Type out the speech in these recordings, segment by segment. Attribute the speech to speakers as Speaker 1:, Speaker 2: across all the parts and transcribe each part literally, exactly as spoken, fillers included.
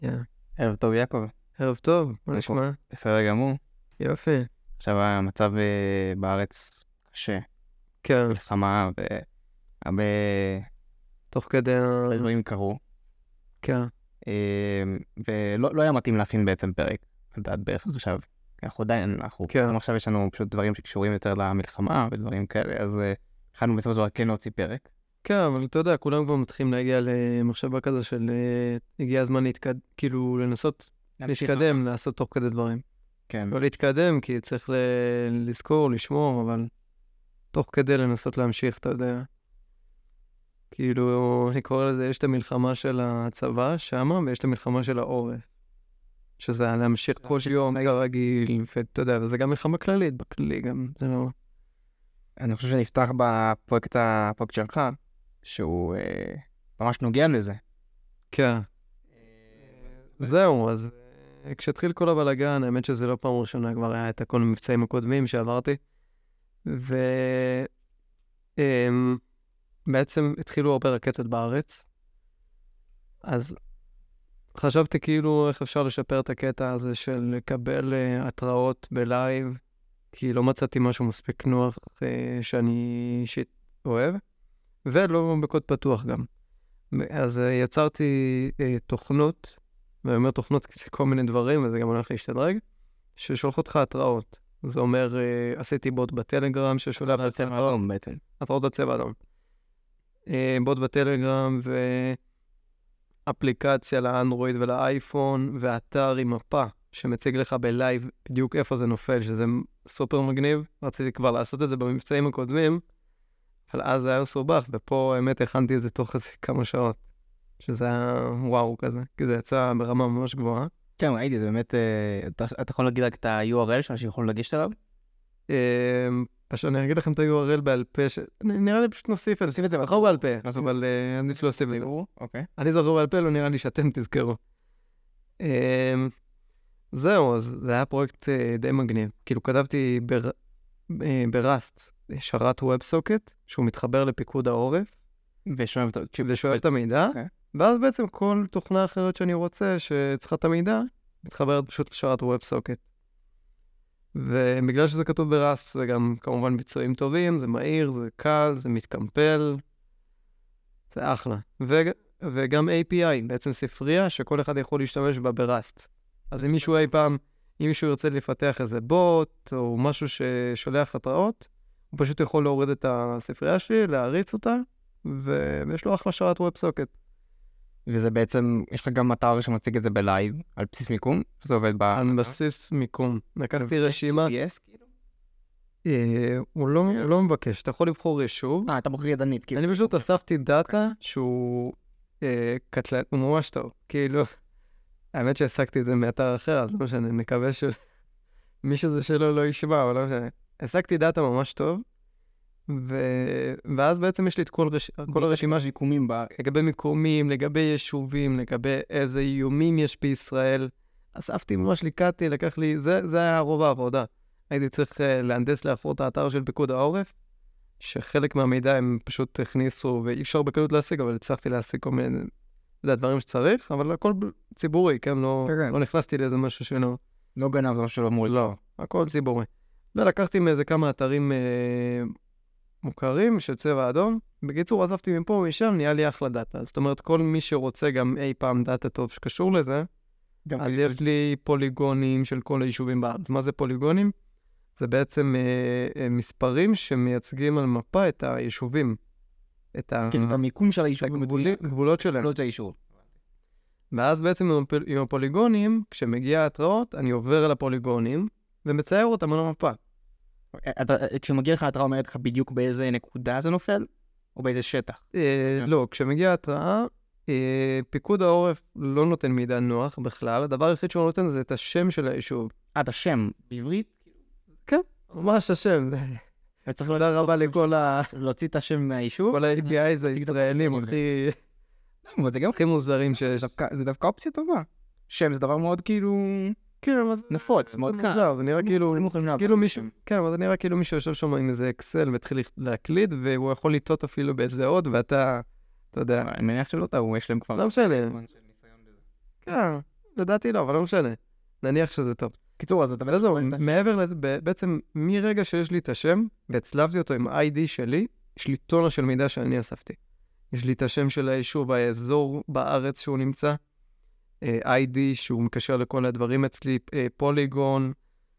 Speaker 1: ערב טוב, יעקב.
Speaker 2: ערב טוב, מה נשמע?
Speaker 1: בסדר גמור.
Speaker 2: יופי.
Speaker 1: עכשיו המצב בארץ קשה.
Speaker 2: כן.
Speaker 1: מלחמה והרבה
Speaker 2: תוך כדי ה...
Speaker 1: דברים קרו.
Speaker 2: כן.
Speaker 1: ולא לא היה מתאים להכין בעצם פרק, לדעת בערך עכשיו. אנחנו עדיין, אנחנו...
Speaker 2: כן.
Speaker 1: עכשיו יש לנו פשוט דברים שקשורים יותר למלחמה ודברים כאלה, אז התחלנו בסופו של דבר כן להוציא פרק.
Speaker 2: כן, אבל אתה יודע, כולם כבר מתחילים להגיע למחשבה כזה של הגיע הזמן להתקד... כאילו לנסות להתקדם, לעשות תוך כדי דברים.
Speaker 1: כן.
Speaker 2: לא להתקדם, כי צריך ל... לזכור, לשמור, אבל תוך כדי לנסות להמשיך, אתה יודע. כאילו, אני קורא לזה, יש את המלחמה של הצבא שמה, ויש את המלחמה של העורף. שזה להמשיך כל יום כרגיל, ואתה יודע, וזה גם מלחמה כללית, בכללי גם, זה לא...
Speaker 1: אני חושב שנפתח בפרויקט הפרויקט שלך, שהוא אה, ממש נוגע לזה.
Speaker 2: כן. זהו, אז אה, כשהתחיל כל הבלגן, האמת שזה לא פעם ראשונה, כבר היה את הכל המבצעים הקודמים שעברתי, ובעצם התחילו הרבה רקטות בארץ, אז חשבתי כאילו איך אפשר לשפר את הקטע הזה של לקבל uh, התראות בלייב, כי לא מצאתי משהו מספיק נוח uh, שאני אישית אוהב, ולא בקוד פתוח גם. אז uh, יצרתי uh, תוכנות, ואני אומר תוכנות כי זה כל מיני דברים, וזה גם הולך להשתדרג, ששולח אותך התראות. זה אומר, uh, עשיתי בוט בטלגרם ששולח
Speaker 1: על צבע אדום בעצם.
Speaker 2: התראות הצבע אדום. Uh, בוט בטלגרם ו... אפליקציה לאנדרואיד ולאייפון, ואתר עם מפה שמציג לך בלייב בדיוק איפה זה נופל, שזה סופר מגניב. רציתי כבר לעשות את זה במבצעים הקודמים, אבל אז זה היה מסובך, ופה האמת הכנתי את זה תוך איזה כמה שעות, שזה היה וואו כזה, כי זה יצא ברמה ממש גבוהה.
Speaker 1: כן, ראיתי, זה באמת, אתה, אתה יכול להגיד רק את ה-יו אר אל שאנשים יכולים לגשת אליו?
Speaker 2: פשוט אני אגיד לכם את ה-יו אר אל בעל פה, נראה לי פשוט נוסיף את זה.
Speaker 1: נוסיף את זה.
Speaker 2: זכור בעל פה, אבל אני צריך להוסיף את זה.
Speaker 1: אוקיי.
Speaker 2: אני זכור בעל פה, לא נראה לי שאתם תזכרו. זהו, אז זה היה פרויקט די מגניב. כאילו כתבתי בראסט שרת WebSocket, שהוא מתחבר לפיקוד העורף, ושואב את המידע, ואז בעצם כל תוכנה אחרת שאני רוצה שצריכה את המידע, מתחברת פשוט לשרת WebSocket. ובגלל שזה כתוב בראסט, זה גם כמובן ביצועים טובים, זה מהיר, זה קל, זה מתקמפל, זה אחלה. ו- וגם איי פי איי, בעצם ספרייה שכל אחד יכול להשתמש בה בראסט. אז אם מישהו אי פעם, אם מישהו ירצה לפתח איזה בוט, או משהו ששולח התראות, הוא פשוט יכול להוריד את הספרייה שלי, להריץ אותה, ו- ויש לו אחלה שרת WebSocket.
Speaker 1: וזה בעצם, יש לך גם אתר שמציג את זה בלייב, על בסיס מיקום, שזה עובד ב...
Speaker 2: על בסיס מיקום. לקחתי רשימה...
Speaker 1: ג'י פי אס כאילו?
Speaker 2: הוא לא מבקש, אתה יכול לבחור יישוב.
Speaker 1: אה, אתה בוחר ידנית, כאילו.
Speaker 2: אני פשוט אספתי דאטה שהוא קטלני, הוא ממש טוב. כאילו, האמת שהעסקתי את זה מאתר אחר, אז לא משנה, נקווה שמישהו זה שלו לא ישמע, אבל לא משנה. העסקתי דאטה ממש טוב, ואז בעצם יש לי את כל הרשימה של מיקומים, לגבי מיקומים, לגבי יישובים, לגבי איזה איומים יש בישראל. אספתי ממש ליקטתי, לקח לי, זה היה רוב העבודה. הייתי צריך להנדס לאחור את האתר של פיקוד העורף, שחלק מהמידע הם פשוט הכניסו, ואי אפשר בקלות להשיג, אבל הצלחתי להשיג כל מיני, זה הדברים שצריך, אבל הכל ציבורי, כן? לא, לא נכנסתי לאיזה משהו שלא.
Speaker 1: לא גנב, זה משהו שלא אמור.
Speaker 2: לא, הכל ציבורי. ולקחתי מאיזה כמה אתרים אה, מוכרים של צבע אדום. בקיצור, עזבתי מפה ומשם, נהיה לי אחלה דאטה. זאת אומרת, כל מי שרוצה גם אי פעם דאטה טוב שקשור לזה, אז יש לי פוליגונים של כל היישובים בארץ. מה זה פוליגונים? זה בעצם אה, אה, מספרים שמייצגים על מפה את היישובים. את ה...
Speaker 1: כן, את המיקום של היישובים.
Speaker 2: גבולות שלהם.
Speaker 1: גבולות של היישוב.
Speaker 2: ואז בעצם עם, הפ... עם הפוליגונים, כשמגיע ההתראות, אני עובר על הפוליגונים, ומצייר אותם על המפה.
Speaker 1: אתה, כשמגיע לך ההתראה, אומרת לך בדיוק באיזה נקודה זה נופל? או באיזה שטח?
Speaker 2: אה, לא, כשמגיע ההתראה, אה, פיקוד העורף לא נותן מידע נוח בכלל. הדבר היחיד שהוא נותן זה את השם של היישוב.
Speaker 1: אה, את השם בעברית?
Speaker 2: כן, ממש השם.
Speaker 1: וצריך
Speaker 2: תודה רבה לכל ה...
Speaker 1: להוציא את השם מהיישוב?
Speaker 2: כל ה-איי פי איי זה ישראלים, הכי...
Speaker 1: זה גם
Speaker 2: הכי מוזרים שיש.
Speaker 1: זה דווקא אופציה טובה. שם זה דבר מאוד כאילו...
Speaker 2: כן, אבל זה...
Speaker 1: נפוץ, מאוד קל.
Speaker 2: זה נראה כאילו... כאילו מישהו... כן, אבל זה נראה כאילו מישהו יושב שם עם איזה אקסל והתחיל להקליד, והוא יכול לטעות אפילו באיזה עוד, ואתה... אתה יודע...
Speaker 1: אני מניח שלא טעו, יש להם כבר...
Speaker 2: לא משנה. כן. לדעתי לא, אבל לא משנה. נניח שזה טוב.
Speaker 1: קיצור, אז אתה בטח לא...
Speaker 2: מעבר לזה, בעצם מרגע שיש לי את השם, והצלבתי אותו עם איי די שלי, יש לי טונה של מידע שאני אספתי. יש לי את השם של היישוב, האזור בארץ שהוא נמצא, איי די שהוא מקשר לכל הדברים אצלי, פוליגון,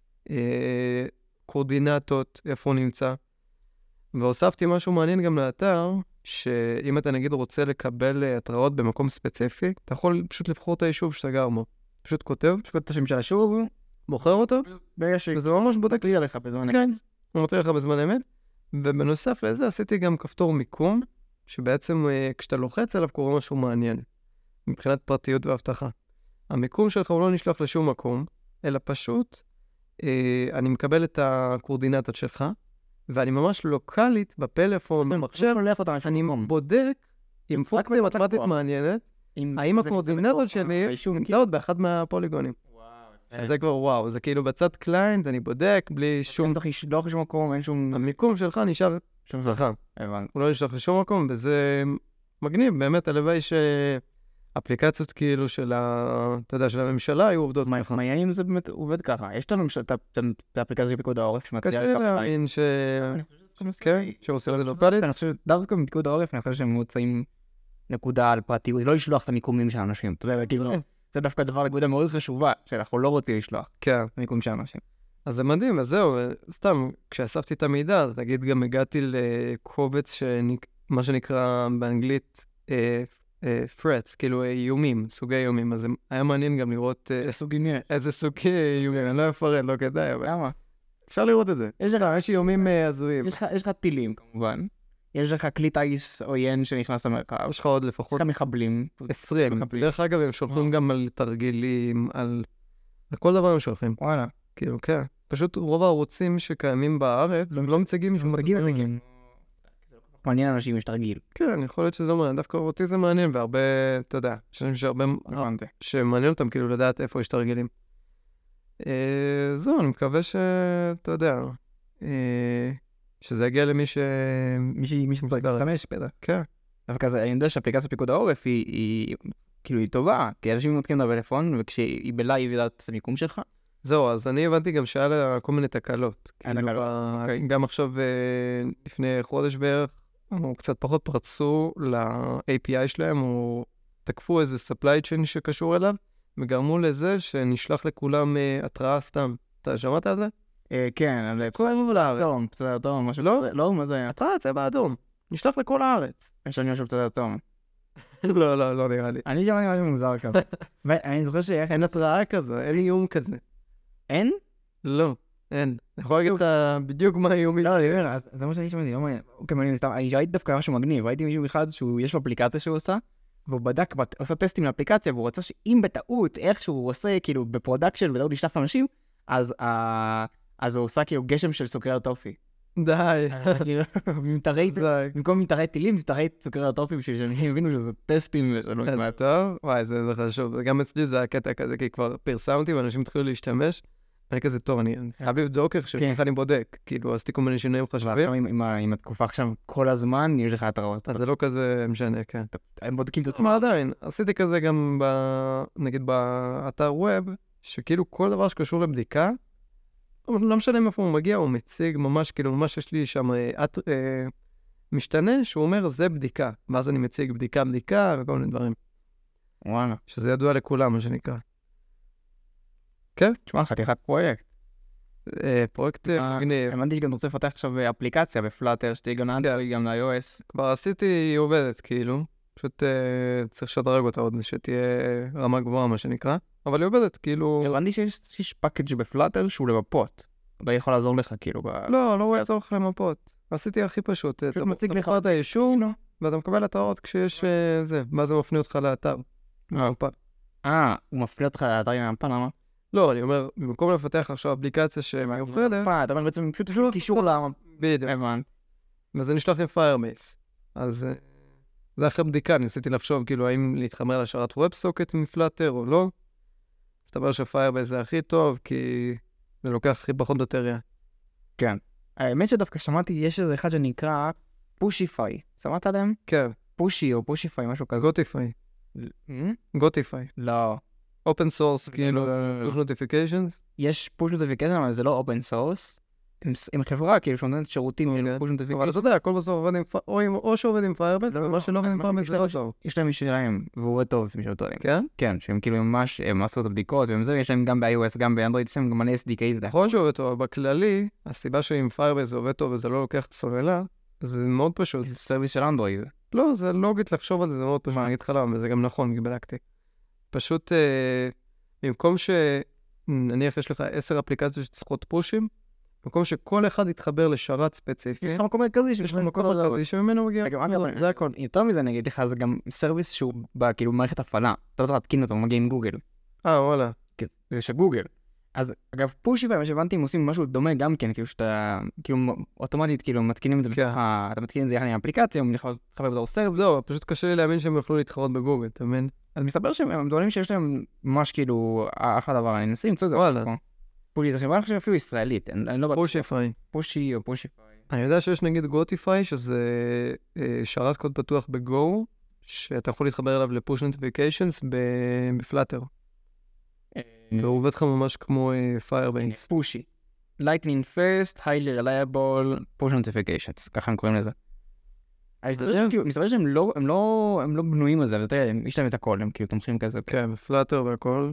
Speaker 2: קורדינטות, איפה הוא נמצא. והוספתי משהו מעניין גם לאתר, שאם אתה נגיד רוצה לקבל התראות במקום ספציפי, אתה יכול פשוט לבחור את היישוב שאתה גר בו. פשוט כותב,
Speaker 1: פשוט את השם של היישוב,
Speaker 2: בוחר אותו, וזה ממש בודק
Speaker 1: לי עליך בזמן אמת.
Speaker 2: כן, הוא נותן לך בזמן אמת. ובנוסף לזה עשיתי גם כפתור מיקום, שבעצם כשאתה לוחץ עליו קורה משהו מעניין, מבחינת פרטיות והבטחה. המיקום שלך הוא לא נשלח לשום מקום, אלא פשוט אה, אני מקבל את הקורדינטות שלך, ואני ממש לוקלית בפלאפון, במחשב, אני בודק עם פונקציה מתמטית מעניינת, האם הקורדינטות שלי נמצאות באחד מהפוליגונים. אז זה כבר וואו, זה כאילו בצד קליינט, אני בודק בלי שום...
Speaker 1: צריך לשלוח לשום מקום, אין שום...
Speaker 2: המיקום שלך נשאר שלך. הוא לא נשלח לשום מקום, וזה מגניב, באמת, הלוואי שאפליקציות כאילו של ה... אתה יודע, של הממשלה היו עובדות ככה.
Speaker 1: מעניינים זה באמת עובד ככה. יש לנו את האפליקציה של פיקוד העורף שמציעה...
Speaker 2: קשה להאמין ש... כן, שעושים את זה לוקלית.
Speaker 1: אני חושב שדווקא בפיקוד העורף, אני חושב שהם מוצאים נקודה על פרטיות, לא לשלוח את המיקומים של האנשים. אתה יודע, כאילו... זה דווקא דבר נקודה מאוד חשובה, שאנחנו לא רוצים לשלוח.
Speaker 2: כן.
Speaker 1: מיקום של אנשים.
Speaker 2: אז זה מדהים, אז זהו, סתם, כשאספתי את המידע, אז נגיד גם הגעתי לקובץ, שנק... מה שנקרא באנגלית, אה, אה, threats, כאילו איומים, סוגי איומים, אז היה מעניין גם לראות...
Speaker 1: איזה סוגים יש.
Speaker 2: איזה סוגי איומים, אני לא אפרט, לא כדאי, אבל...
Speaker 1: למה?
Speaker 2: אפשר לראות את זה. יש לך, יש איומים הזויים.
Speaker 1: יש לך, יש לך טילים, כמובן. יש לך כלי טייס עוין שנכנס למרחב.
Speaker 2: יש לך עוד לפחות...
Speaker 1: יש לך מחבלים.
Speaker 2: עשרים. דרך אגב, הם שולחים גם על תרגילים, על... על כל דבר הם שולחים.
Speaker 1: וואלה.
Speaker 2: כאילו, כן. פשוט רוב הערוצים שקיימים בארץ, הם לא מציגים משום
Speaker 1: תרגילים. מעניין אנשים יש תרגיל.
Speaker 2: כן, יכול להיות שזה מעניין. דווקא אותי זה מעניין, והרבה, אתה יודע, חושבים שהרבה... שמעניין אותם כאילו לדעת איפה יש תרגילים. זהו, אני מקווה שאתה יודע... שזה יגיע למי ש...
Speaker 1: מי שמתחמש, בטח.
Speaker 2: כן.
Speaker 1: דווקא אני יודע שאפליקציה פיקוד העורף היא כאילו היא טובה, כי אנשים מתקים את הטלפון, וכשהיא בלייב יודעת את המיקום שלך.
Speaker 2: זהו, אז אני הבנתי גם שהיה לה כל מיני תקלות. גם עכשיו, לפני חודש בערך, או קצת פחות פרצו ל-איי פי איי שלהם, או תקפו איזה supply chain שקשור אליו, וגרמו לזה שנשלח לכולם התראה סתם. אתה שמעת על זה?
Speaker 1: כן, על
Speaker 2: פצוע
Speaker 1: אדום, פצוע אדום, משהו כזה. לא, מה זה היה?
Speaker 2: התראה צבע אדום. נשלח לכל הארץ.
Speaker 1: יש לנו משהו פצוע אדום.
Speaker 2: לא, לא, לא נראה לי.
Speaker 1: אני שמעתי משהו מוזר כזה. ואני זוכר שאין...
Speaker 2: אין התראה כזה, אין איום כזה.
Speaker 1: אין?
Speaker 2: לא, אין. אני יכול להגיד לך בדיוק מה האיומים.
Speaker 1: לא, זה מה שאני שמעתי, לא מעניין. אני ראיתי דווקא משהו מגניב, ראיתי מישהו אחד שיש לו אפליקציה שהוא עושה, והוא בדק, עושה טסטים לאפליקציה, והוא רצה שאם בטעות, איך שהוא עושה, כאילו, בפרודקשן, ובטעות לשלח לאנשים, אז אז הוא עושה כאילו גשם של סוכריות טופי.
Speaker 2: די.
Speaker 1: במקום מתארי טילים, מתארי סוכריות טופי, בשביל שאני הבינו שזה טסטים.
Speaker 2: טוב, וואי, זה חשוב. גם אצלי זה הקטע כזה, כי כבר פרסמתי ואנשים התחילו להשתמש. אני כזה, טוב, אני חייב לבדוק איך שאני בודק. כאילו, עשיתי כל מיני שינויים חשובים.
Speaker 1: עם התקופה עכשיו כל הזמן, יש לך התראות.
Speaker 2: אז זה לא כזה משנה, כן.
Speaker 1: הם בודקים את עצמם.
Speaker 2: עדיין. עשיתי כזה גם, נגיד, באתר ווב, שכאילו כל דבר שקשור לבדיקה, לא משנה מאיפה הוא מגיע, הוא מציג ממש, כאילו ממש יש לי שם את, אה, משתנה שהוא אומר, זה בדיקה. ואז אני מציג בדיקה, בדיקה וכל מיני דברים.
Speaker 1: וואלה.
Speaker 2: שזה ידוע לכולם, מה שנקרא. כן?
Speaker 1: תשמע, חתיכת פרויקט.
Speaker 2: אה, פרויקט מגניב.
Speaker 1: הבנתי שגם רוצה לפתח עכשיו אפליקציה בפלאטר, שתהיה גם לאנדרואיד, גם ל-iOS.
Speaker 2: כבר עשיתי, היא עובדת, כאילו. פשוט אה, צריך לשדרג אותה עוד, שתהיה רמה גבוהה, מה שנקרא. אבל היא עובדת, כאילו...
Speaker 1: הבנתי שיש פאקג' בפלאטר שהוא למפות. אולי יכול לעזור לך, כאילו...
Speaker 2: לא, לא רואה צורך למפות. עשיתי הכי פשוט.
Speaker 1: פשוט מציג לך
Speaker 2: את האישור, ואתה מקבל התראות כשיש זה. מה זה מפנה אותך לאתר?
Speaker 1: אה, הוא מפנה אותך לאתר עם המפה, למה?
Speaker 2: לא, אני אומר, במקום לפתח עכשיו אפליקציה שמיוחדת...
Speaker 1: אתה אומר בעצם פשוט קישור למפה.
Speaker 2: בדיוק.
Speaker 1: הבנת.
Speaker 2: וזה נשלח עם פיירבייס. אז... זה אחרי בדיקה, ניסיתי לחשוב כאילו האם להתחמר להשארת ווב-סוקט מפלאטר או לא. מסתבר שפיירבייס זה הכי טוב, כי זה לוקח הכי פחות בטריה.
Speaker 1: כן. האמת שדווקא שמעתי, יש איזה אחד שנקרא פושיפיי. שמעת עליהם?
Speaker 2: כן.
Speaker 1: פושי או פושיפיי, משהו כזה.
Speaker 2: גוטיפיי. גוטיפיי.
Speaker 1: לא.
Speaker 2: אופן סורס, כאילו, push notifications.
Speaker 1: יש push notification, אבל זה לא open source. עם חברה, כאילו, שנותנת שירותים של push notification.
Speaker 2: אבל אתה יודע, הכל בסוף עובד עם, או שעובד עם Firebase, ומה שלא עובד עם Firebase זה לא טוב.
Speaker 1: יש להם משלהם, והוא עובד טוב לפי משהו טובים.
Speaker 2: כן?
Speaker 1: כן, שהם כאילו ממש, הם עשו את הבדיקות, והם זה, יש להם גם ב-iOS, גם באנדרואיד, יש להם גם מלא אס די קיי.
Speaker 2: נכון שהוא עובד טוב, בכללי, הסיבה שעם Firebase זה עובד טוב וזה לא לוקח את הסוללה, זה מאוד פשוט.
Speaker 1: זה סרוויס של אנדרואיד.
Speaker 2: לא, זה לוגית לחשוב על זה, זה מאוד פשוט, אני אגיד לך למה, וזה גם נכון, כי בדקתי. פשוט, במקום ש... נניח יש לך עשר אפליקציות שצריכות פושים, במקום שכל אחד יתחבר לשרת ספציפי.
Speaker 1: יש לך מקום מרכזי,
Speaker 2: יש לך מקום מרכזי שממנו מגיע.
Speaker 1: זה הכל. יותר מזה נגיד לך, זה גם סרוויס שהוא כאילו מערכת הפעלה. אתה לא צריך להתקין אותו, הוא מגיע עם גוגל.
Speaker 2: אה, וואלה.
Speaker 1: זה של גוגל. אז אגב, פושי מה שהבנתי, הם עושים משהו דומה גם כן, כאילו שאתה, כאילו אוטומטית, כאילו מתקינים את זה בתוך, אתה מתקין את זה יחד עם האפליקציה, הוא יכול להתחבר בתור סרוויס.
Speaker 2: לא, פשוט קשה לי להאמין שהם יוכלו להתחרות בגוגל, אתה מבין?
Speaker 1: אז מסתבר שהם דברים שיש להם ממש כאילו, אחלה דבר, אני אנסה למצוא את זה.
Speaker 2: וואלה.
Speaker 1: פושי, זה חברה חושב אפילו ישראלית, אני לא...
Speaker 2: פושיפיי.
Speaker 1: פושי או פושיפיי.
Speaker 2: אני יודע שיש נגיד גוטיפיי, שזה שרת קוד פתוח בגו, שאתה יכול להתחבר אליו לפוש נוטיפיקיישנס בפלאטר. והוא עובד לך ממש כמו Firebase.
Speaker 1: פושי. Lightning Fast, Highly Reliable, Push Notifications, ככה הם קוראים לזה. מסתבר שהם לא בנויים על זה, יש להם את הכל, הם כאילו תומכים כזה.
Speaker 2: כן, בפלאטר והכל.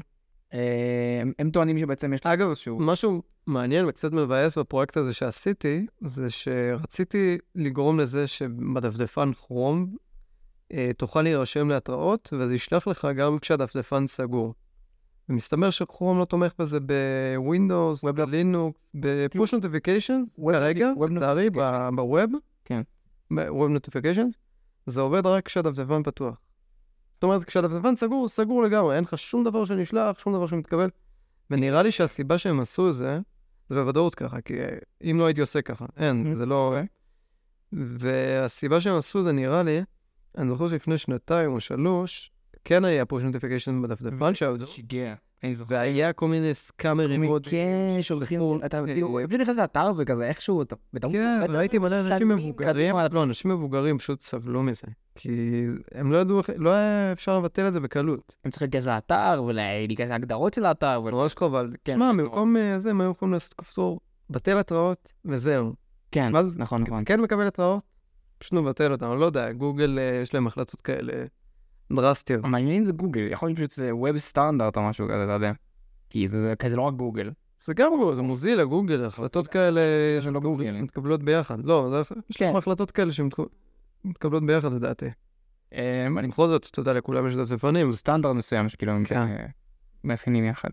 Speaker 1: הם טוענים שבעצם יש...
Speaker 2: אגב, משהו מעניין וקצת מבאס בפרויקט הזה שעשיתי, זה שרציתי לגרום לזה שבדפדפן כרום תוכל להירשם להתראות, וזה ישלח לך גם כשהדפדפן סגור. ומסתבר שכרום לא תומך בזה בווינדוס, בלינוקס, בפוש נוטיפיקיישנס, כרגע, לצערי, בווב,
Speaker 1: כן.
Speaker 2: בווב נוטיפיקיישנס, זה עובד רק כשהדפדפן פתוח. זאת אומרת, כשהדפדפן סגור, סגור לגמרי, אין לך שום דבר שנשלח, שום דבר שמתקבל. ונראה לי שהסיבה שהם עשו זה, זה בוודאות ככה, כי אם לא הייתי עושה ככה, אין, זה לא... והסיבה שהם עשו זה נראה לי, אני זוכר שלפני שנתיים או שלוש, כן היה פוש נוטיפיקיישן בדפדפן שעבדו.
Speaker 1: שיגע.
Speaker 2: והיה כל מיני סקאמרים מאוד...
Speaker 1: כן, שולחים... אתה פשוט נכנס לאתר וכזה, איכשהו...
Speaker 2: כן, ראיתי מלא אנשים מבוגרים, לא, אנשים מבוגרים פשוט סבלו מזה. כי הם לא ידעו, לא היה אפשר לבטל את זה בקלות.
Speaker 1: הם צריכים להיכנס לאתר ולהיכנס להגדרות של האתר.
Speaker 2: ממש קרוב, אבל... תשמע, במקום זה, הם היו יכולים לעשות כפתור, בטל התראות וזהו.
Speaker 1: כן, נכון, נכון.
Speaker 2: כן מקבל התראות, פשוט נבטל אותם, אני לא יודע, גוגל יש להם החלטות כאלה דרסטיות.
Speaker 1: המעניינים זה גוגל, יכול להיות פשוט זה ווב סטנדרט או משהו כזה, אתה יודע. כי זה כזה לא רק גוגל.
Speaker 2: זה גם גוגל, זה מוזילה, גוגל, החלטות כאלה שמתקבלות ביחד. לא, יש להם החלטות כאלה שמתקבלות ביחד, לדעתי. אני בכל זאת, אתה יודע, לכולם יש דפדפנים.
Speaker 1: זה סטנדרט מסוים שכאילו הם מאפיינים יחד.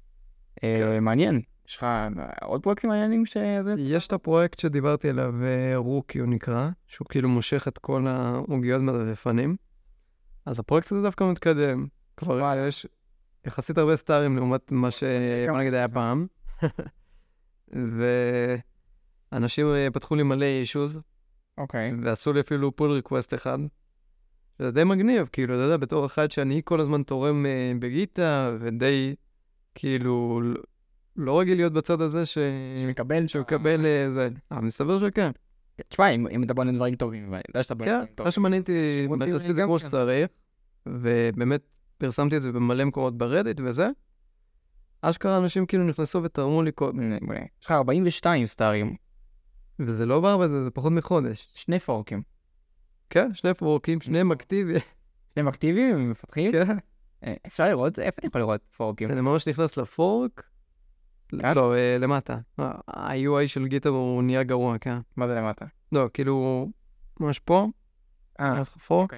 Speaker 1: מעניין. יש לך עוד פרויקטים מעניינים שזה?
Speaker 2: יש את הפרויקט שדיברתי עליו, רוקי הוא נקרא, שהוא כאילו מושך את כל העוגיות מהדפדפנים. אז הפרויקט הזה דווקא מתקדם. כבר יש יחסית הרבה סטארים לעומת מה שכמה נגיד היה פעם. ואנשים פתחו לי מלא אישוז.
Speaker 1: אוקיי.
Speaker 2: ועשו לי אפילו פול ריקווסט אחד. זה די מגניב, כאילו, אתה יודע, בתור אחד שאני כל הזמן תורם בגיטה, ודי, כאילו, לא רגיל להיות בצד הזה שמקבל, שמקבל זה. אה, מסתבר שכן.
Speaker 1: תשמע, אם אתה בונה דברים טובים, אני יודע שאתה בונה דברים טובים.
Speaker 2: כן, מה שמניתי, עשיתי את זה כמו שצריך, ובאמת פרסמתי את זה במלא מקומות ברדיט וזה. אשכרה אנשים כאילו נכנסו ותרמו לי קוד.
Speaker 1: יש לך ארבעים ושתיים סטארים.
Speaker 2: וזה לא בר בזה, זה פחות מחודש.
Speaker 1: שני פורקים.
Speaker 2: כן, שני פורקים, שניהם אקטיביים.
Speaker 1: שניהם אקטיביים, מפתחים?
Speaker 2: כן.
Speaker 1: אפשר לראות, איפה אני יכול לראות פורקים?
Speaker 2: אני ממש נכנס לפורק. לא, למטה. ה-יו איי של גיטה הוא נהיה גרוע, כן.
Speaker 1: מה זה למטה?
Speaker 2: לא, כאילו, ממש פה.
Speaker 1: אה,
Speaker 2: פורק.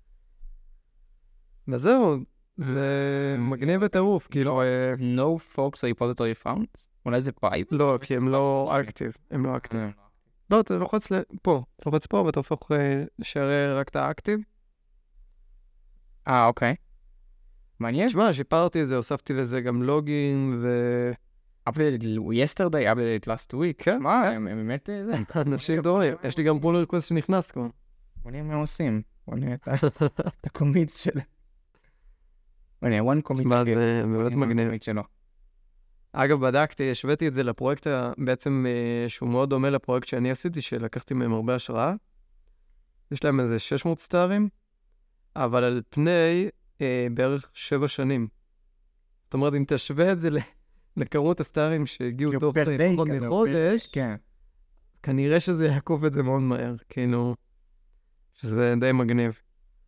Speaker 2: וזהו, זה מגניב וטירוף, כאילו...
Speaker 1: No forks repository found? אולי זה פייפ?
Speaker 2: לא, כי הם לא אקטיב, הם לא אקטיב. לא, אתה לוחץ פה, אתה לוחץ פה ואתה הופך לשער רק את האקטיב.
Speaker 1: אה, אוקיי. מעניין?
Speaker 2: תשמע, שיפרתי את זה, הוספתי לזה גם לוגין ו...
Speaker 1: updated yesterday, updated last week.
Speaker 2: כן,
Speaker 1: מה, הם באמת זה?
Speaker 2: אנשים דורים, יש לי גם פול ריקווסט שנכנס כבר.
Speaker 1: בוא נראה מה הם עושים. בוא נראה את הקומיץ של... בוא נראה, one commit.
Speaker 2: זה באמת מגניב. אגב, בדקתי, השוויתי את זה לפרויקט בעצם שהוא מאוד דומה לפרויקט שאני עשיתי, שלקחתי מהם הרבה השראה. יש להם איזה שש מאות סטארים, אבל על פני בערך שבע שנים. זאת אומרת, אם תשווה את זה לכמות הסטארים שהגיעו
Speaker 1: כאילו,
Speaker 2: תוך
Speaker 1: פר דיי
Speaker 2: פחות
Speaker 1: כזה,
Speaker 2: מחודש,
Speaker 1: כן.
Speaker 2: כנראה שזה יעקוב את זה מאוד מהר, כאילו, שזה די מגניב.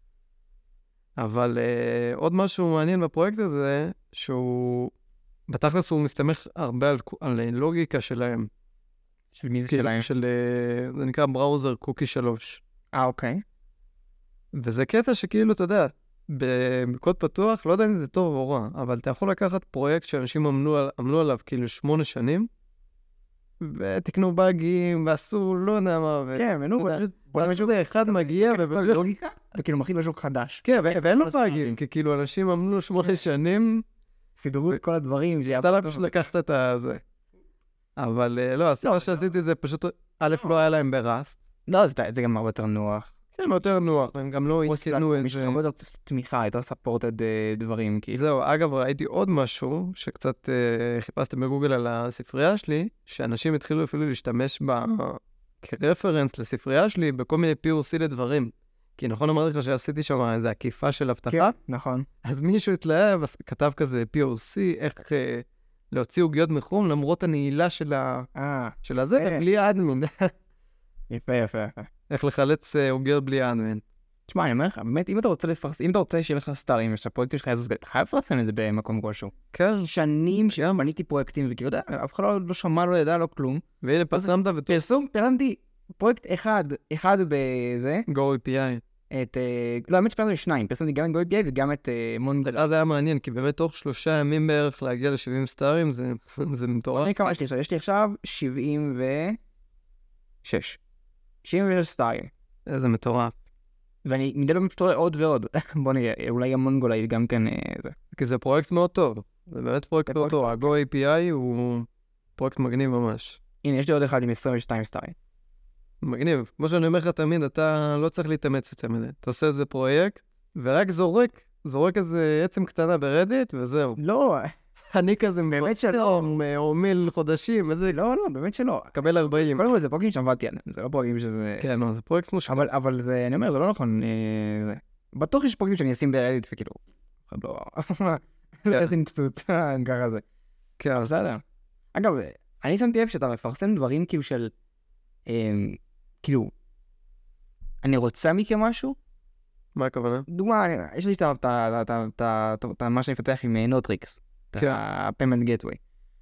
Speaker 2: אבל uh, עוד משהו מעניין בפרויקט הזה, שהוא, בתכלס הוא מסתמך הרבה על, על לוגיקה שלהם.
Speaker 1: של מי זה
Speaker 2: כאילו,
Speaker 1: שלהם?
Speaker 2: של, uh, זה נקרא בראוזר קוקי שלוש.
Speaker 1: אה, אוקיי.
Speaker 2: וזה קטע שכאילו, אתה יודע, בקוד פתוח, לא יודע אם זה טוב או רע, אבל אתה יכול לקחת פרויקט שאנשים עמלו, על, עמלו עליו כאילו שמונה שנים, ותקנו באגים, ועשו לא יודע מה, ו...
Speaker 1: כן, ונו,
Speaker 2: פשוט זה אחד מגיע,
Speaker 1: ובפשוט לוגיקה, וכאילו מכין משהו חדש.
Speaker 2: כן, ואין לו באגים, כי כאילו אנשים עמלו שמונה שנים,
Speaker 1: סידרו את כל הדברים,
Speaker 2: אתה לא פשוט לקחת את הזה. אבל לא, הסיבה שעשיתי זה פשוט, א', לא היה להם בראסט.
Speaker 1: לא, זה גם הרבה יותר נוח.
Speaker 2: כן, יותר נוח, הם גם לא התקנו את זה.
Speaker 1: הרבה יותר תמיכה, יותר ספורטד דברים.
Speaker 2: זהו, אגב, ראיתי עוד משהו, שקצת חיפשתי בגוגל על הספרייה שלי, שאנשים התחילו אפילו להשתמש בה כרפרנס לספרייה שלי, בכל מיני פי או סי לדברים. כי נכון אמרתי לך שעשיתי שם איזו עקיפה של הבטחה.
Speaker 1: כן, נכון.
Speaker 2: אז מישהו התלהב, כתב כזה פי או סי, איך להוציא עוגיות מחום, למרות הנעילה של הזה, בלי אדמין.
Speaker 1: יפה, יפה, יפה.
Speaker 2: איך לחלץ עוגיות בלי אדמין.
Speaker 1: תשמע, אני אומר לך, באמת, אם אתה רוצה לפרסם, אם אתה רוצה שיהיה לך סטארים, שהפרויקטים שלך יזוז, אתה חייב לפרסם את זה במקום כלשהו.
Speaker 2: כן.
Speaker 1: שנים שבניתי פרויקטים, וכאילו, אף אחד לא שמע, לא ידע, לא כלום.
Speaker 2: והנה, פרסמת
Speaker 1: פרסום, פרסמתי פרויקט אחד, אחד בזה.
Speaker 2: גו איי פי איי.
Speaker 1: את, לא, האמת שפרסמתי שניים, פרסמתי גם את גו איי פי איי וגם את מונגו.
Speaker 2: אז היה מעניין, כי באמת תוך שלושה ימים בערך להגיע ל-שבעים סטארים, זה מטורף.
Speaker 1: אני כמה יש לי עכשיו? יש לי עכשיו שבעים ושש. שבעים ושש סטארים.
Speaker 2: איזה מטורף.
Speaker 1: ואני מדי לא מפתור עוד ועוד. בוא נראה, אולי המונגולאי גם כן זה.
Speaker 2: כי זה פרויקט מאוד טוב. זה באמת פרויקט מאוד טוב. ה-גו איי פי איי הוא פרויקט מגניב ממש.
Speaker 1: הנה, יש לי עוד אחד עם עשרים ושתיים סטארים.
Speaker 2: מגניב. כמו שאני אומר לך תמיד, אתה לא צריך להתאמץ יותר מזה. אתה עושה איזה פרויקט, ורק זורק, זורק איזה עצם קטנה ברדיט, וזהו.
Speaker 1: לא.
Speaker 2: אני כזה באמת שלא, או מיל חודשים, איזה...
Speaker 1: לא, לא, באמת שלא.
Speaker 2: קבל ארבעים.
Speaker 1: קודם כל זה פרויקטים שעבדתי עליהם, זה לא פרויקטים שזה...
Speaker 2: כן, לא, זה פרויקט מושקע.
Speaker 1: אבל, אבל זה, אני אומר, זה לא נכון. בטוח יש פרויקטים שאני אשים ברדיט, וכאילו, לא... לא אשים קצות, ככה זה. כן, בסדר. אגב, אני שמתי לב שאתה מפרסם דברים כאילו של... כאילו, אני רוצה מכם משהו?
Speaker 2: מה הכוונה?
Speaker 1: דוגמה, יש לי את מה שאני מפתח עם נוטריקס, את ה-Payment Gateway.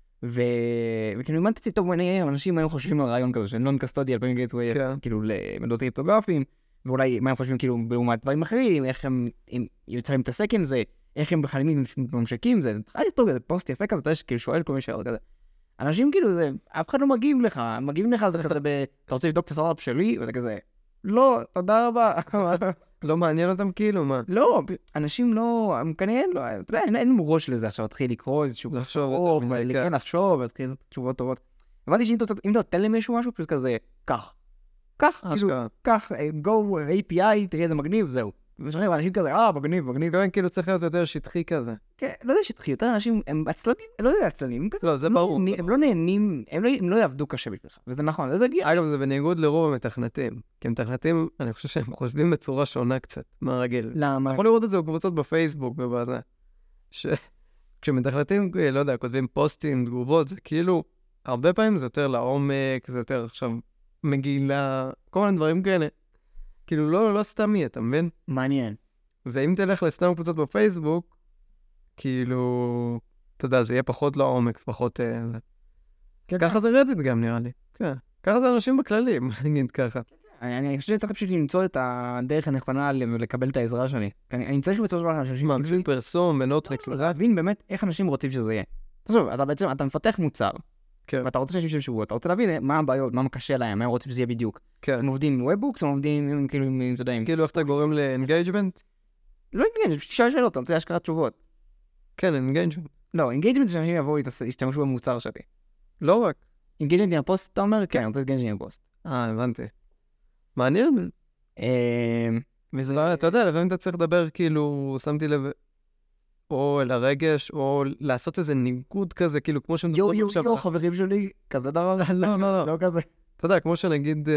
Speaker 1: וכאילו, אם תצא טוב בעיני אנשים, היו חושבים על רעיון כזה, של non-custodial Payment Gateway, כאילו, למדות קריפטוגרפיים, ואולי מה הם חושבים כאילו לעומת דברים אחרים, איך הם יוצרים את הסק עם זה, איך הם בכלל ממשקים, זה פוסט יפה כזה, אתה כאילו שואל כל מיני שאלות כזה. אנשים כאילו זה, אף אחד לא מגיב לך, מגיבים לך זה כזה ב... אתה רוצה לבדוק את הסטארט-אפ שלי? ואתה כזה, לא, תודה רבה.
Speaker 2: לא מעניין אותם כאילו, מה?
Speaker 1: לא, אנשים לא, הם כנראה לא, אתה יודע, אין ראש לזה עכשיו, תתחיל לקרוא איזשהו...
Speaker 2: לחשוב,
Speaker 1: כן, לחשוב, תתחיל תשובות טובות. הבנתי שאם אתה נותן למישהו משהו, פשוט כזה, כך. כך, כאילו, כך, go איי פי איי, תראה איזה מגניב, זהו. ושחרר, אנשים כזה, אה, מגניב, מגניב.
Speaker 2: גם כאילו צריך להיות יותר שטחי כזה.
Speaker 1: כן, לא יודע שטחי, יותר אנשים, הם עצלנים, לא יודע עצלנים.
Speaker 2: לא, זה ברור.
Speaker 1: הם לא נהנים, הם לא יעבדו קשה בשבילך, וזה נכון, זה הגיע.
Speaker 2: אגב, זה בניגוד לרוב המתכנתים. כי מתכנתים, אני חושב שהם חושבים בצורה שונה קצת, מהרגיל.
Speaker 1: למה?
Speaker 2: יכול לראות את זה בקבוצות בפייסבוק ובזה. כשמתכנתים, לא יודע, כותבים פוסטים, תגובות, זה כאילו, הרבה פעמים זה יותר לעומק, זה יותר עכשיו מגילה, כל מיני דברים כאלה. כאילו, לא, לא סתם יהיה, אתה מבין?
Speaker 1: מעניין.
Speaker 2: ואם תלך לסתם קבוצות בפייסבוק, כאילו, אתה יודע, זה יהיה פחות לעומק, פחות... כן, ככה זה רדיט גם, נראה לי. כן. ככה זה אנשים בכללי, נגיד ככה.
Speaker 1: אני חושב שצריך פשוט למצוא את הדרך הנכונה ולקבל את העזרה שלי. אני צריך למצוא את האנשים...
Speaker 2: מה, בשביל פרסום ונוטריקס,
Speaker 1: להבין באמת איך אנשים רוצים שזה יהיה. תחשוב, אתה בעצם, אתה מפתח מוצר.
Speaker 2: כן.
Speaker 1: ואתה רוצה שאנשים שבוע, אתה רוצה להבין מה הבעיות, מה קשה להם, מה הם רוצים שזה יהיה בדיוק.
Speaker 2: כן.
Speaker 1: הם עובדים עם וובבוקס, הם עובדים עם, כאילו, עם, אתה יודע, עם...
Speaker 2: כאילו, איך אתה גורם לאנגייג'מנט?
Speaker 1: לא אינגייג'מנט, שתשאל שאלות, אתה רוצה אשכרה תשובות.
Speaker 2: כן, אינגייג'מנט.
Speaker 1: לא, אינגייג'מנט זה שאנשים יבואו, ישתמשו במוצר שלי.
Speaker 2: לא רק.
Speaker 1: אינגייג'מנט עם הפוסט, אתה אומר? כן, אני רוצה אינגייג'מנט עם הפוסט.
Speaker 2: אה, הבנתי. מעניין. וזה לא, אתה יודע, לפעמים אתה צריך לדבר, כאילו, שמתי לב, או אל הרגש, או לעשות איזה ניגוד כזה, כאילו, כמו שהם
Speaker 1: יו, יו, יו, חברים שלי, כזה דבר,
Speaker 2: לא, לא, לא,
Speaker 1: לא כזה.
Speaker 2: אתה יודע, כמו שנגיד,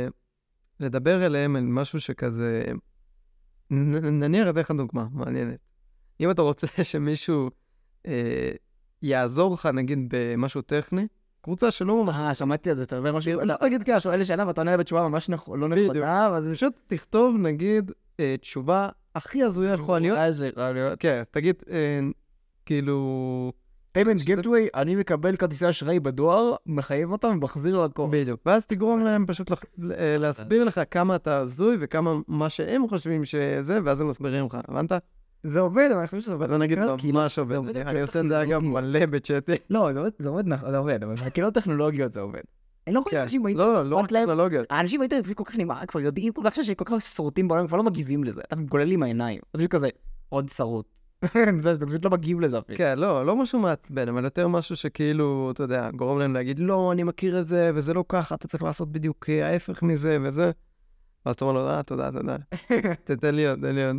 Speaker 2: לדבר אליהם על משהו שכזה, נניח את איך הדוגמה, מעניינת. אם אתה רוצה שמישהו אה, יעזור לך, נגיד, במשהו טכני, קבוצה שלא ממש...
Speaker 1: אה, שמעתי על זה, אתה אומר משהו...
Speaker 2: לא,
Speaker 1: תגיד ככה, שואל שאלה ואתה עונה בתשובה ממש לא נכונה,
Speaker 2: אז פשוט תכתוב, נגיד, אה, תשובה הכי הזויה יכולה להיות.
Speaker 1: זה יכולה להיות.
Speaker 2: כן, תגיד, אה, כאילו...
Speaker 1: פיימנט גייטווי, אני מקבל כרטיסי אשראי בדואר, מחייב אותם ומחזיר ללקוח.
Speaker 2: בדיוק. ואז תגרום להם פשוט לח... להסביר לך כמה אתה הזוי וכמה מה שהם חושבים שזה, ואז הם מסבירים לך, הבנת?
Speaker 1: זה עובד, אבל אני חושב שזה עובד.
Speaker 2: זה נגיד ממש עובד. אני עושה את זה אגב מלא בצ'אטים.
Speaker 1: לא, זה עובד, זה עובד, אבל כאילו טכנולוגיות זה עובד. אני לא חושב שאנשים באינטרנט,
Speaker 2: לא, לא רק טכנולוגיות.
Speaker 1: האנשים באינטרנט כל כך נמאס, כבר יודעים, כל כך שכל כך שרוטים בעולם, כבר לא מגיבים לזה. אתה גולל עם העיניים. אתה פשוט כזה, עוד שרוט. אתה פשוט לא מגיב לזה אפילו.
Speaker 2: כן, לא, לא משהו מעצבן, אבל יותר משהו שכאילו, אתה יודע, גורם להם להגיד, לא, אני מכיר את זה, וזה לא ככה, אתה צריך לעשות בדיוק ההפך מזה וזה. ואז אתה אומר לו, אה, תודה, תודה. תתן לי עוד, תן לי עוד.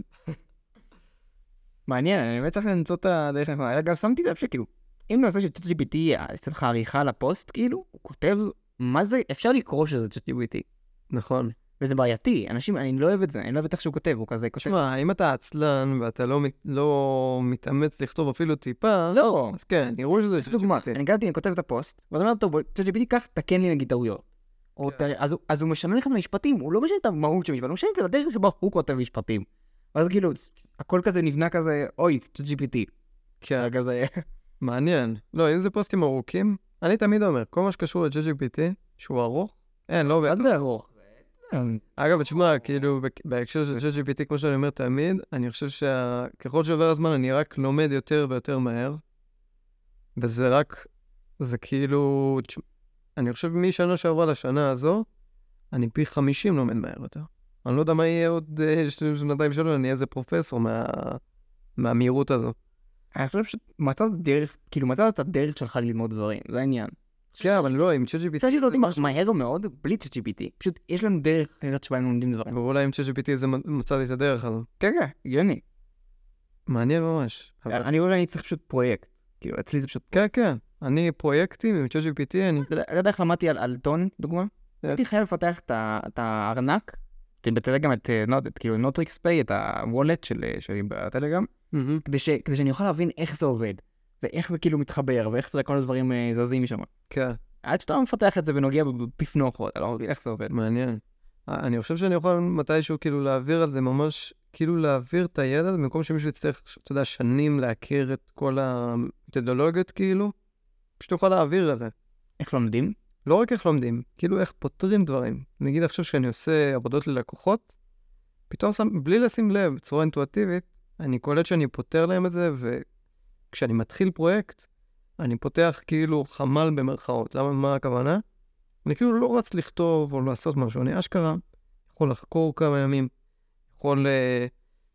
Speaker 1: מעניין, אני באמת צריך למצוא את הדרך הנכונה. אגב, שמתי לב שכאילו, אם נעשה ש-צ'אט ג'י פי טי יעשה לך עריכה לפוסט, כאילו, הוא כותב, מה זה, אפשר לקרוא שזה צ'אט ג'י פי טי.
Speaker 2: נכון.
Speaker 1: וזה בעייתי, אנשים, אני לא אוהב את זה, אני לא אוהב את איך שהוא כותב, הוא כזה כותב.
Speaker 2: תשמע, אם אתה עצלן ואתה לא, לא מתאמץ לכתוב אפילו טיפה,
Speaker 1: לא.
Speaker 2: אז כן, נראו שזה צ'אט ג'י פי טי.
Speaker 1: אני הגעתי, אני כותב את הפוסט, ואז אני אומר, טוב, צ'אט ג'י פי טי כך, תקן לי נגיד טעויות. אז הוא משנה לך את המשפטים, הוא לא משנה את המהות של המשפט, הוא משנה את הדרך שבה הוא כותב משפטים. ואז כאילו, הכל כזה נבנה כזה, אוי, צ'אט ג'י פי טי.
Speaker 2: כן.
Speaker 1: כזה...
Speaker 2: מעניין. לא, אם זה פוסטים ארוכים, אני תמיד אומר, כל מה שקשור ל-צ'אט ג'י פי טי, שהוא ארוך, אין, לא עובד.
Speaker 1: אז זה ארוך.
Speaker 2: אגב, תשמע, כאילו, בהקשר של צ'אט ג'י פי טי, כמו שאני אומר תמיד, אני חושב שככל שעובר הזמן, אני רק לומד יותר ויותר מהר, וזה רק, זה כאילו, אני חושב משנה שעברה לשנה הזו, אני פי חמישים לומד מהר יותר. אני לא יודע מה יהיה עוד שנתיים שלו, אני אהיה איזה פרופסור מהמהירות הזו.
Speaker 1: אני חושב שמצאת דרך, כאילו מצאת את הדרך שלך ללמוד דברים, זה העניין.
Speaker 2: כן, אבל לא, עם צ'אט ג'י פי טי...
Speaker 1: צ'אט ג'י פי טי מהר מאוד, בלי צ'אט ג'י פי טי. פשוט יש לנו דרך אחרת שבה הם לומדים דברים.
Speaker 2: ואולי עם צ'אט ג'י פי טי זה מצאתי את הדרך הזו.
Speaker 1: כן, כן, הגיוני.
Speaker 2: מעניין ממש.
Speaker 1: אני רואה שאני צריך פשוט פרויקט. כאילו, אצלי זה פשוט...
Speaker 2: כן, כן. אני פרויקטים עם צ'אט ג'י פי טי, אני...
Speaker 1: אתה יודע איך למדתי על טון, דוגמה? הייתי חייב לפתח את הארנק, בטלגרם את כאילו נוטריקס פיי, את הוולט שלי בטלגרם, כדי שאני אוכל להבין איך זה עובד, ואיך זה כאילו מתחבר, ואיך זה כל הדברים זזים משם.
Speaker 2: כן.
Speaker 1: עד שאתה מפתח את זה ונוגע בפנוחות, אתה לא מבין איך זה עובד.
Speaker 2: מעניין. אני חושב שאני יכול מתישהו כאילו להעביר על זה ממש, כאילו להעביר את הידע, במקום שמישהו יצטרך, אתה יודע, שנים להכיר את כל המתודולוגיות כאילו, פשוט יוכל להעביר על זה.
Speaker 1: איך לומדים?
Speaker 2: לא רק איך לומדים, כאילו איך פותרים דברים. נגיד עכשיו שאני עושה עבודות ללקוחות, פתאום שם, בלי לשים לב, בצורה אינטואיטיבית, אני קולט שאני פותר להם את זה, וכשאני מתחיל פרויקט, אני פותח כאילו חמ"ל במרכאות. למה, מה הכוונה? אני כאילו לא רץ לכתוב או לעשות משהו, אני אשכרה יכול לחקור כמה ימים, יכול uh,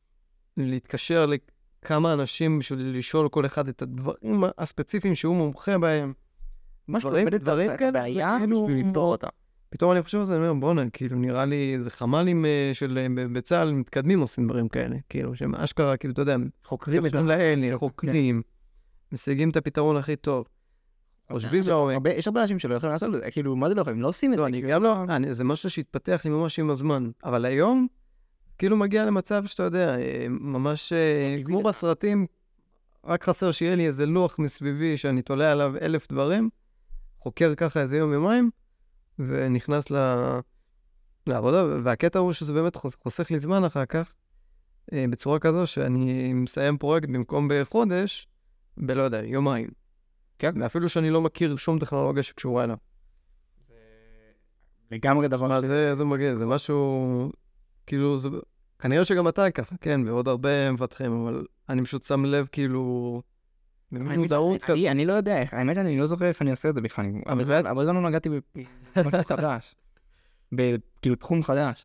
Speaker 2: להתקשר לכמה אנשים בשביל לשאול כל אחד את הדברים הספציפיים שהוא מומחה בהם.
Speaker 1: משהו, דברים כאלה, בעיה בשביל לפתור אותה.
Speaker 2: פתאום אני חושב על זה, אני אומר, בוא'נה, כאילו נראה לי, זה חמ"לים של בצה"ל מתקדמים עושים דברים כאלה, כאילו, שהם אשכרה, כאילו, אתה יודע,
Speaker 1: חוקרים את
Speaker 2: האלה, חוקרים, משיגים את הפתרון הכי טוב. חושבים לעומק.
Speaker 1: יש הרבה אנשים שלא יכולים לעשות את זה, כאילו, מה זה לא יכולים? לא עושים את זה.
Speaker 2: אני גם לא, זה משהו שהתפתח לי ממש עם הזמן, אבל היום, כאילו מגיע למצב שאתה יודע, ממש כמו בסרטים, רק חסר שיהיה לי איזה לוח מסביבי שאני תולה עליו אלף דברים, חוקר ככה איזה יום יומיים, ונכנס לעבודה, והקטע הוא שזה באמת חוסך לי זמן אחר כך, בצורה כזו שאני מסיים פרויקט במקום בחודש, בלא יודע, יומיים. כן? ואפילו שאני לא מכיר שום טכנולוגיה שקשורה אליו.
Speaker 1: זה לגמרי דבר...
Speaker 2: זה, זה מגיע, זה משהו, כאילו, זה... כנראה שגם אתה ככה, כן, ועוד הרבה מפתחים, אבל אני פשוט שם לב, כאילו...
Speaker 1: אני לא יודע איך, האמת שאני לא זוכר איך אני עושה את זה בכלל, אבל זה לא נגעתי במשהו חדש, כאילו תחום חדש.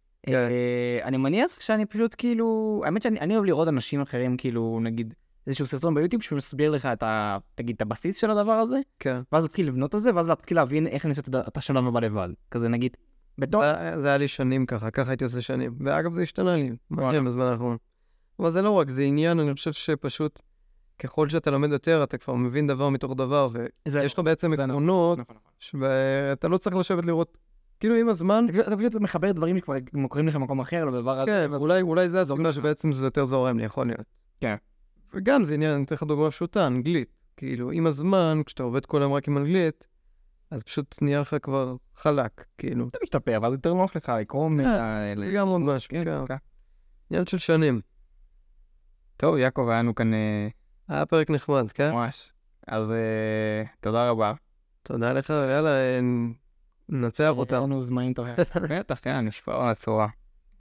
Speaker 1: אני מניח שאני פשוט כאילו, האמת שאני אוהב לראות אנשים אחרים כאילו, נגיד, איזשהו סרטון ביוטיוב שמסביר לך את ה, תגיד, את הבסיס של הדבר הזה, ואז להתחיל לבנות את זה, ואז להתחיל להבין איך אני עושה את השלב הבא לבד. כזה נגיד, בתור...
Speaker 2: זה היה לי שנים ככה, ככה הייתי עושה שנים, ואגב זה השתנה לי, מעניין בזמן האחרון. אבל זה לא רק, זה עניין, אני חושב שפשוט ככל שאתה לומד יותר, אתה כבר מבין דבר מתוך דבר, ויש לך בעצם עקרונות, ואתה לא צריך לשבת לראות, כאילו עם הזמן...
Speaker 1: אתה פשוט מחבר דברים שכבר מוכרים לך מקום אחר, לדבר הזה.
Speaker 2: כן, אולי זה הזמן שבעצם זה יותר זורם לי, יכול להיות.
Speaker 1: כן.
Speaker 2: וגם זה עניין, אני אתן לך דוגמה פשוטה, אנגלית. כאילו, עם הזמן, כשאתה עובד כל היום רק עם אנגלית, אז פשוט נהיה לך כבר חלק, כאילו.
Speaker 1: אתה משתפר, אבל זה יותר נוח לך לקרוא מה...
Speaker 2: זה גם עוד משהו, כן. עניין של שנים.
Speaker 1: טוב, יעקב, היה לנו כאן אה,
Speaker 2: היה פרק נחמד, כן?
Speaker 1: ממש. אז אה, תודה רבה.
Speaker 2: תודה לך, יאללה, ננצח אותה.
Speaker 1: היה לנו זמנים טובים. בטח, כן, נשפר על הצורה.